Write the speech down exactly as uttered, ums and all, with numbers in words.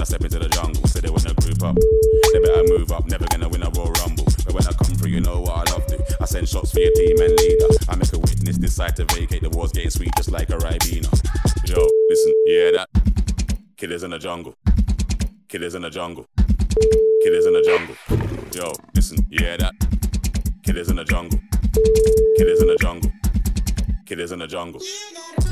step into the jungle. Say they wanna group up, they better move up. Never gonna win a Royal Rumble, but when I come through, you know what I love to. I send shots for your team and leader. I make a witness decide to vacate. The war's getting sweet just like a Ribena. Yo, listen, you hear that? Killers in the jungle. Killers in the jungle. Killers in the jungle. Yo, listen, you hear that? Killers in the jungle. Killers in the jungle. Killers in the jungle.